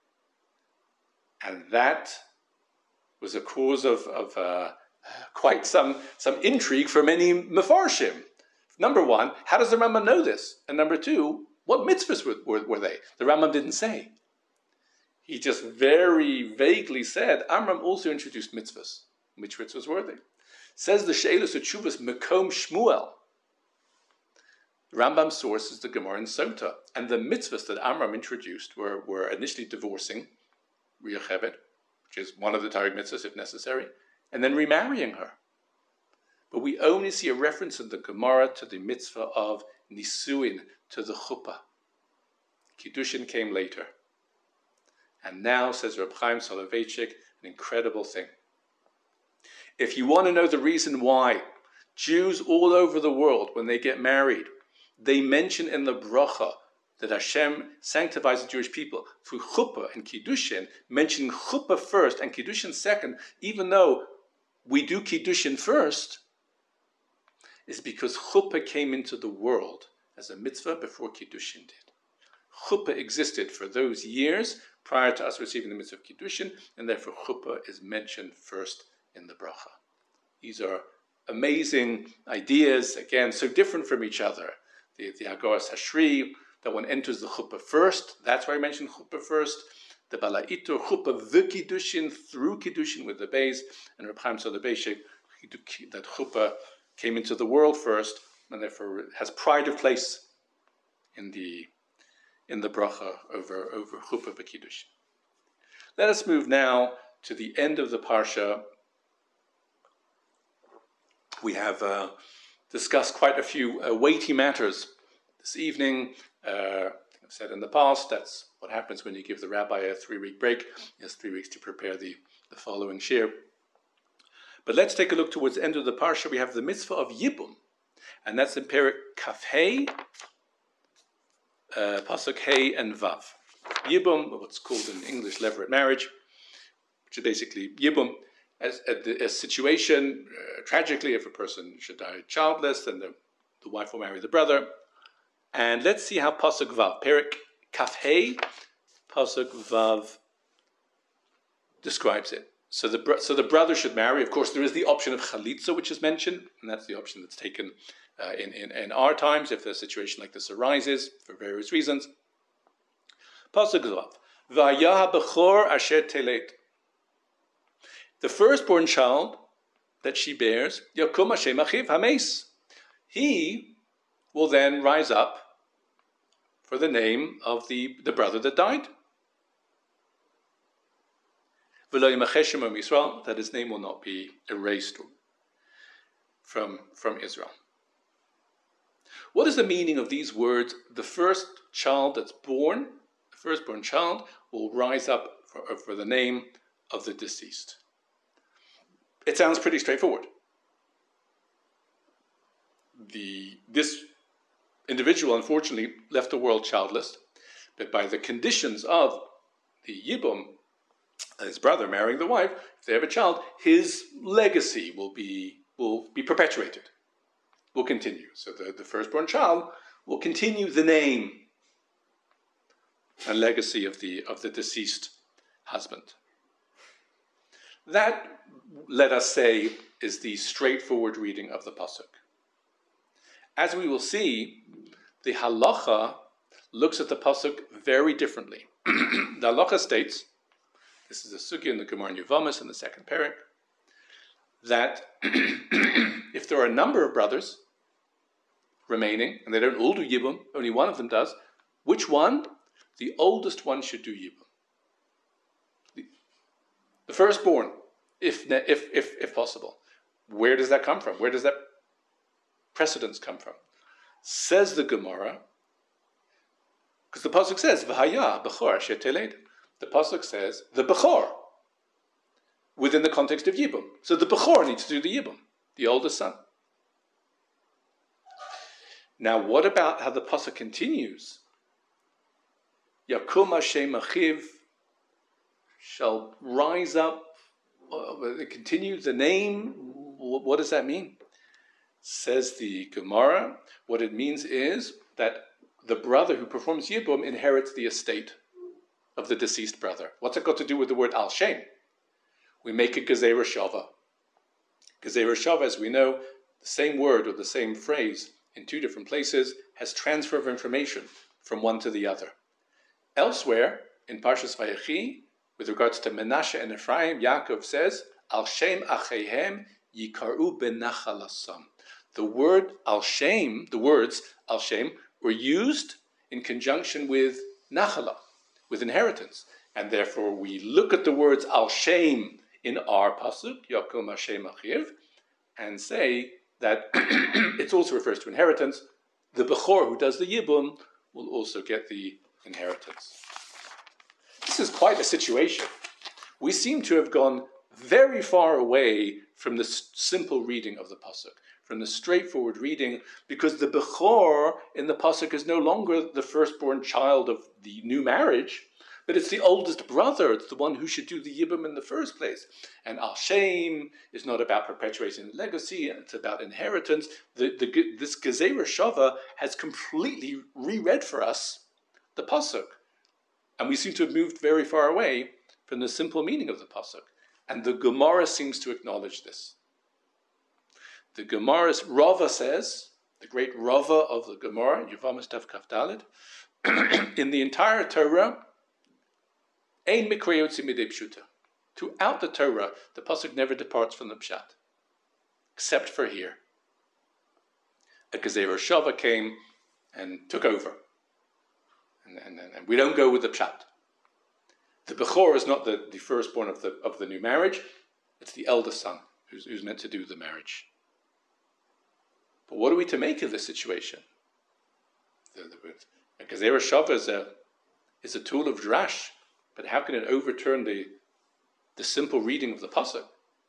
And that was a cause of, of uh, quite some, some intrigue for many Mefarshim. Number one, how does the Rambam know this? And number two, what mitzvahs were, were, were they? The Rambam didn't say. He just very vaguely said, Amram also introduced mitzvahs. Which mitzvahs were they? Says the She'elos HaTshuvos Mekom Shmuel. Rambam's source is the Gemara in Sota. And the mitzvahs that Amram introduced were, were initially divorcing Yocheved, which is one of the Targum mitzvahs if necessary, and then remarrying her. But we only see a reference in the Gemara to the mitzvah of Nisuin, to the chuppah. Kiddushin came later. And now, says Reb Chaim Soloveitchik, an incredible thing. If you want to know the reason why Jews all over the world, when they get married, they mention in the bracha that Hashem sanctifies the Jewish people through chuppah and kiddushin, mentioning chuppah first and kiddushin second, even though we do kiddushin first, is because chuppah came into the world as a mitzvah before kiddushin did. Chuppah existed for those years prior to us receiving the mitzvah of kiddushin, and therefore chuppah is mentioned first in the bracha. These are amazing ideas, again, so different from each other. The, the Agoras Hashri, that one enters the chuppah first, that's why I mentioned chuppah first. The Balaitur, chuppah the kiddushin, through kiddushin with the beis, and Reb Chaim Soloveitchik, that chuppah came into the world first, and therefore has pride of place in the in the bracha over, over chuppah v'kiddushin. Let us move now to the end of the parsha. We have uh, discussed quite a few uh, weighty matters this evening. Uh, I've said in the past, that's what happens when you give the rabbi a three-week break. He has three weeks to prepare the, the following shir. But let's take a look towards the end of the parsha. We have the mitzvah of Yibum, and that's in Perek Kaf Hey, uh, Pasuk Hey and Vav. Yibum, what's called in English levirate marriage, which is basically Yibum, as a, a situation, uh, tragically, if a person should die childless, then the, the wife will marry the brother. And let's see how Pasuk Vav, Perek Kaf Hey, Pasuk Vav describes it. So the so the brother should marry. Of course, there is the option of chalitza, which is mentioned, and that's the option that's taken uh, in, in, in our times if a situation like this arises for various reasons. Pasuk Vav, Vayah bechor asher telet. The firstborn child that she bears, Yakum Hashem achiv hames. He will then rise up for the name of the, the brother that died. that his name will not be erased from, from Israel. What is the meaning of these words? The first child that's born, the firstborn child, will rise up for, for the name of the deceased. It sounds pretty straightforward. The, this individual, unfortunately, left the world childless, but by the conditions of the Yibum, his brother marrying the wife, if they have a child, his legacy will be will be perpetuated, will continue. So the, the firstborn child will continue the name and legacy of the of the deceased husband. That, let us say, is the straightforward reading of the pasuk. As we will see, the halacha looks at the pasuk very differently. The halacha states, this is a sugya in the Gemara in Yevamos in the second parak, that if there are a number of brothers remaining, and they don't all do Yibum, only one of them does, which one? The oldest one should do Yibum. The, the firstborn, if, if, if, if possible. Where does that come from? Where does that precedence come from? Says the Gemara, because the pasuk says, V'haya b'chor asher teled. The pasuk says, the b'chor, within the context of Yibum. So the b'chor needs to do the Yibum, the oldest son. Now, what about how the pasuk continues? Yakum Hashem achiv shall rise up, uh, continue the name. What does that mean? Says the Gemara, what it means is that the brother who performs Yibum inherits the estate of the deceased brother. What's it got to do with the word Al Shem? We make a Gezerah Shava. Gezerah Shava, as we know, the same word or the same phrase in two different places has transfer of information from one to the other. Elsewhere, in Parshas Vayechi, with regards to Menashe and Ephraim, Yaakov says, Al Shem Achehem Yikaru Benachalasam. The word Al Shem, the words Al Shem, were used in conjunction with Nachala, with inheritance. And therefore we look at the words Al Shem in our pasuk, Yakum Hashem Achiv, and say that it also refers to inheritance. The Bechor who does the Yibum will also get the inheritance. This is quite a situation. We seem to have gone very far away from the simple reading of the pasuk, from the straightforward reading, because the Bechor in the pasuk is no longer the firstborn child of the new marriage, but it's the oldest brother. It's the one who should do the Yibum in the first place. And Al Shem is not about perpetuating the legacy, it's about inheritance. The, the, this Gezerah Shava has completely reread for us the pasuk. And we seem to have moved very far away from the simple meaning of the pasuk. And the Gemara seems to acknowledge this. The Gemara's Rava says, the great Rava of the Gemara, Yevamos Daf Kaf Daled, in the entire Torah, Ein Mikra Yotzi Midei Pshuta. Throughout the Torah, the pasuk never departs from the pshat, except for here. A Gezerah Shava came and took over, and, and, and we don't go with the pshat. The Bechor is not the, the firstborn of the of the new marriage; it's the eldest son who's, who's meant to do the marriage. But what are we to make of this situation? The, the, a Gezerah Shava is a is a tool of drash. But how can it overturn the, the simple reading of the pasuk?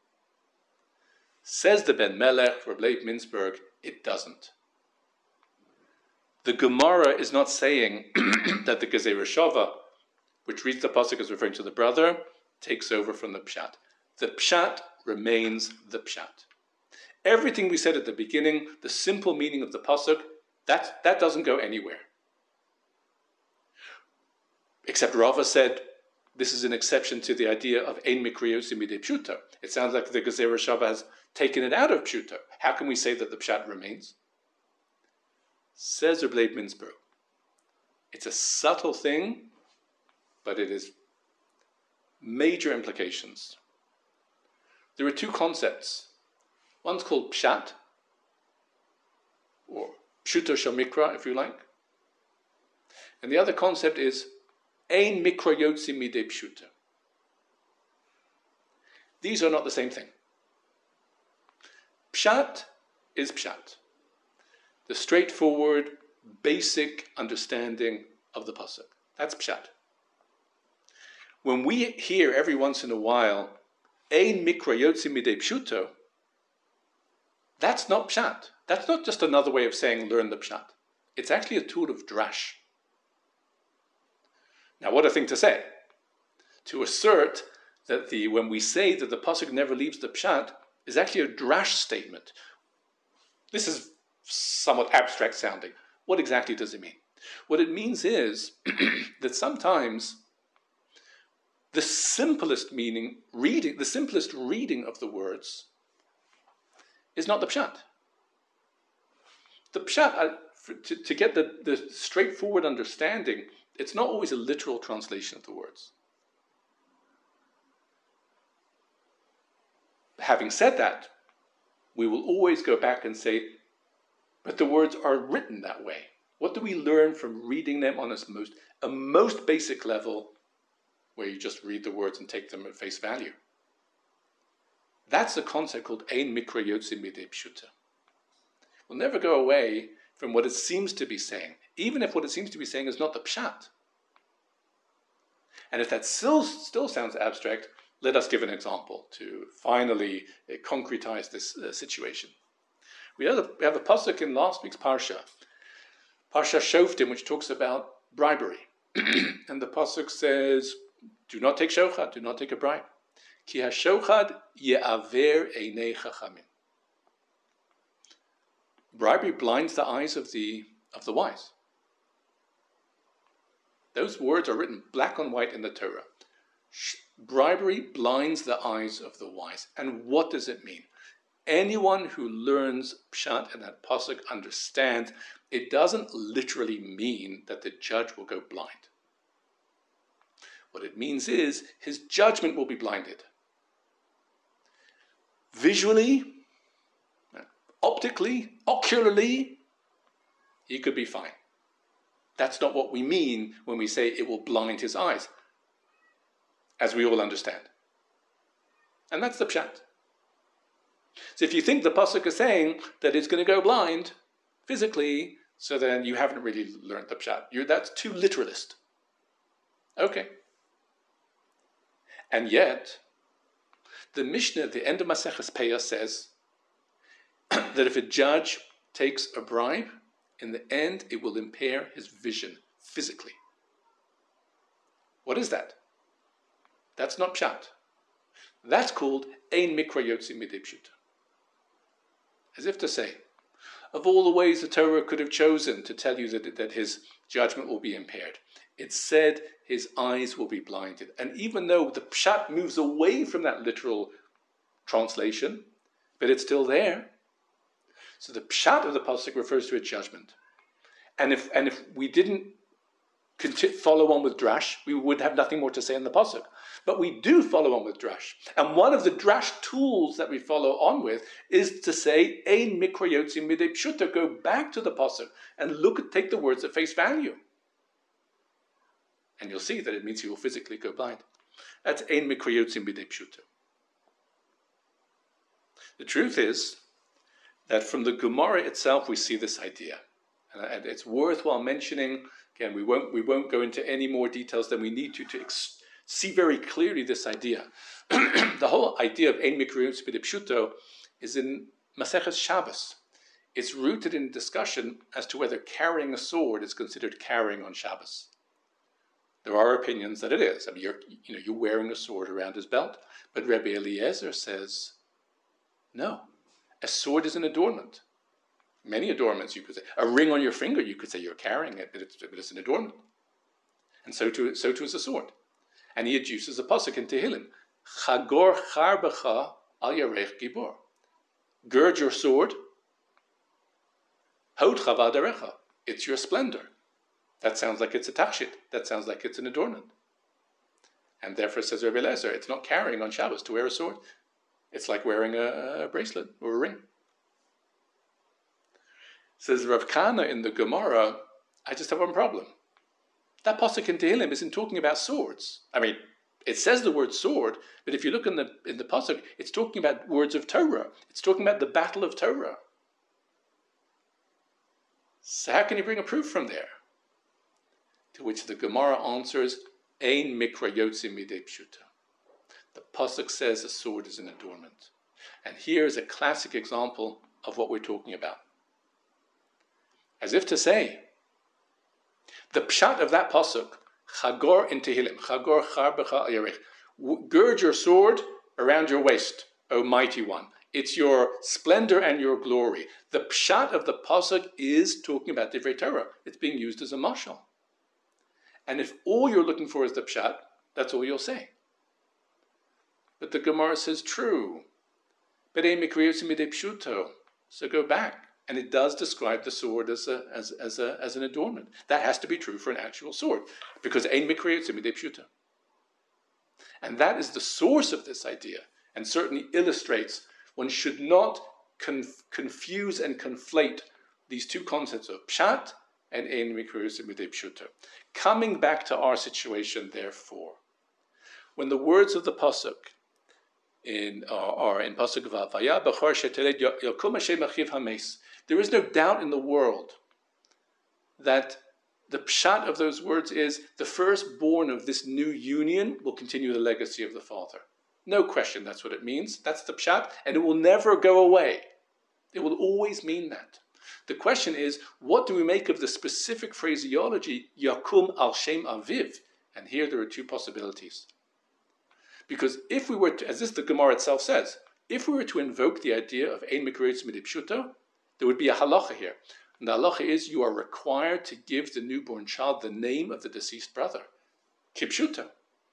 Says the Ben Melech, Reb Leib Mintzberg, it doesn't. The Gemara is not saying that the Gezerah Shava, which reads the pasuk as referring to the brother, takes over from the pshat. The pshat remains the pshat. Everything we said at the beginning, the simple meaning of the pasuk, that, that doesn't go anywhere. Except Rava said, this is an exception to the idea of Ein Mikra Yotzi Midei Pshuta. It sounds like the Gezerah Shava has taken it out of Pshuta. How can we say that the Pshat remains? Says Reb Leib Mintzberg, it's a subtle thing, but it is major implications. There are two concepts. One's called Pshat, or Pshuto Shel Mikra, if you like. And the other concept is Ein Mikra Yotzi Midei Pshuta. These are not the same thing. Pshat is pshat. The straightforward, basic understanding of the pasuk. That's pshat. When we hear every once in a while, ein mikra yotzi midei pshuto, that's not pshat. That's not just another way of saying learn the pshat. It's actually a tool of drash. Now, what a thing to say. To assert that the when we say that the pasuk never leaves the pshat is actually a drash statement. This is somewhat abstract sounding. What exactly does it mean? What it means is that sometimes the simplest meaning, reading, the simplest reading of the words is not the pshat. The pshat, uh, for, to, to get the, the straightforward understanding, it's not always a literal translation of the words. Having said that, we will always go back and say, but the words are written that way. What do we learn from reading them on a most, a most basic level, where you just read the words and take them at face value? That's a concept called ein mikra yotzi midei pshuta. We'll never go away from what it seems to be saying, even if what it seems to be saying is not the pshat. And if that still, still sounds abstract, let us give an example to finally uh, concretize this uh, situation. We have, a, we have a pasuk in last week's parsha, Parsha Shoftim, which talks about bribery. And the pasuk says, do not take shochad, do not take a bribe. Ki ha-shochad ye'aver einei chachamim. Bribery blinds the eyes of the of the wise. Those words are written black on white in the Torah. Bribery blinds the eyes of the wise. And what does it mean? Anyone who learns pshat and that pasuk understands it doesn't literally mean that the judge will go blind. What it means is his judgment will be blinded. Visually, optically, ocularly, he could be fine. That's not what we mean when we say it will blind his eyes, as we all understand. And that's the pshat. So if you think the pasuk is saying that it's going to go blind physically, so then you haven't really learned the pshat. You're, that's too literalist. Okay. And yet, the Mishnah at the end of Maseches Peah says that if a judge takes a bribe, in the end it will impair his vision physically. What is that? That's not pshat. That's called ein mikra yotzi midei pshuta. As if to say, of all the ways the Torah could have chosen to tell you that, that his judgment will be impaired, it said his eyes will be blinded. And even though the pshat moves away from that literal translation, but it's still there. So the pshat of the pasuk refers to a judgment. And if and if we didn't conti- follow on with drash, we would have nothing more to say in the pasuk. But we do follow on with drash. And one of the drash tools that we follow on with is to say, ein mikra yotzi midei pshuta, go back to the pasuk and look at, take the words at face value. And you'll see that it means he will physically go blind. That's ein mikra yotzi midei pshuta. The truth is that from the Gemara itself we see this idea. And it's worthwhile mentioning, again, we won't we won't go into any more details than we need to to ex- see very clearly this idea. The whole idea of ein mikra yotzi midei pshuto is in Maseches Shabbos. It's rooted in discussion as to whether carrying a sword is considered carrying on Shabbos. There are opinions that it is. I mean, you're you know you're wearing a sword around his belt, but Rabbi Eliezer says, no, a sword is an adornment. Many adornments, you could say. A ring on your finger, you could say you're carrying it, but it's, but it's an adornment. And so too, so too is a sword. And he adduces a pasuk in Tehillim, Chagor charbecha al yarech gibor. Gird your sword, hod chavadarecha. It's your splendor. That sounds like it's a tachshit. That sounds like it's an adornment. And therefore, says Rabbi Eliezer, it's not carrying on Shabbos to wear a sword. It's like wearing a, a bracelet or a ring. Says Rav Kana in the Gemara, I just have one problem. That pasuk in Tehillim isn't talking about swords. I mean, It says the word sword, but if you look in the in the pasuk, it's talking about words of Torah. It's talking about the battle of Torah. So how can you bring a proof from there? To which the Gemara answers, Ein mikra yotzim midei pshuta. The pasuk says a sword is an adornment. And here is a classic example of what we're talking about. As if to say, the pshat of that pasuk, Chagor in Tehillim, Chagor char b'cha yarech. Gird your sword around your waist, O mighty one. It's your splendor and your glory. The pshat of the pasuk is talking about Divrei Torah. It's being used as a mashal. And if all you're looking for is the pshat, that's all you'll say. But the Gemara says, true. But ein mikriyos midei pshuto. So go back. And it does describe the sword as a, as, as, a, as an adornment. That has to be true for an actual sword, because ein mikriyos midei pshuto. And that is the source of this idea, and certainly illustrates one should not conf- confuse and conflate these two concepts of pshat and ein mikriyos midei pshuto. Coming back to our situation, therefore, when the words of the pasuk in are, are in pasuk vav, Vaya b'chor sheteled yakum Hashem achiv hames. There is no doubt in the world that the pshat of those words is the firstborn of this new union will continue the legacy of the father. No question, that's what it means. That's the pshat, and it will never go away. It will always mean that. The question is, what do we make of the specific phraseology, Yakum al Shem Aviv? And here there are two possibilities. Because if we were to, as this the Gemara itself says, if we were to invoke the idea of Ein Mikriyos Midei Pshuto, there would be a halacha here. And the halacha is you are required to give the newborn child the name of the deceased brother. Kipshuto.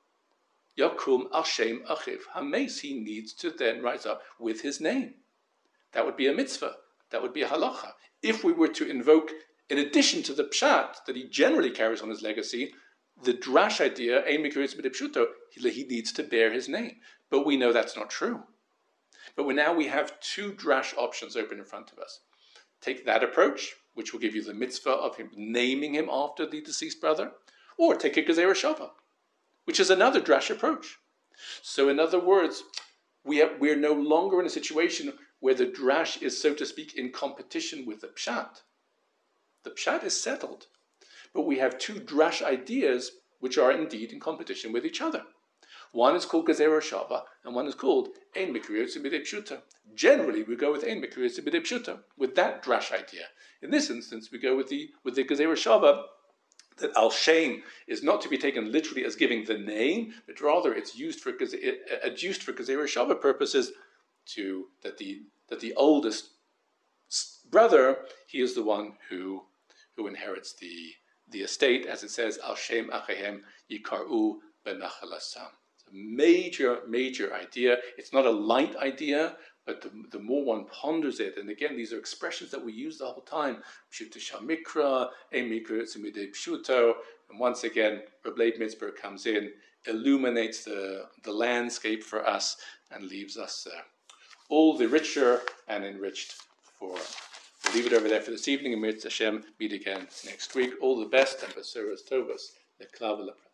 Yakum al Shem Achiv Hames. He needs to then rise up with his name. That would be a mitzvah. That would be a halacha. If we were to invoke, in addition to the pshat that he generally carries on his legacy, the drash idea, Ein Mikriyos Midei Pshuto, he needs to bear his name. But we know that's not true. But we, now we have two drash options open in front of us. Take that approach, which will give you the mitzvah of him naming him after the deceased brother, or take a Gezerah Shava, which is another drash approach. So in other words, we have, we're no longer in a situation where the drash is, so to speak, in competition with the pshat. The pshat is settled, but we have two drash ideas which are indeed in competition with each other. One is called Gezerah Shava, and one is called Ein Mikriyos Midei Pshuto. Generally, we go with Ein Mikriyos Midei Pshuto, with that drash idea. In this instance, we go with the with the Gezerah Shava, that Al Shem is not to be taken literally as giving the name, but rather it's used for adduced for Gezerah Shava purposes, to that the that the oldest brother, he is the one who who inherits the the estate, as it says, Al Shem Achehem Yikaru Benachalasam. Major, major idea. It's not a light idea, but the, the more one ponders it, and again, these are expressions that we use the whole time, Pshuto Shamikra, Ein Mikriyos Midei Pshuto, and once again, Reb Leib Mitzberg comes in, illuminates the, the landscape for us, and leaves us uh, all the richer and enriched for. We'll leave it over there for this evening, and Mirz Hashem, meet again next week. All the best, and Basuras Tovas, the Klavala.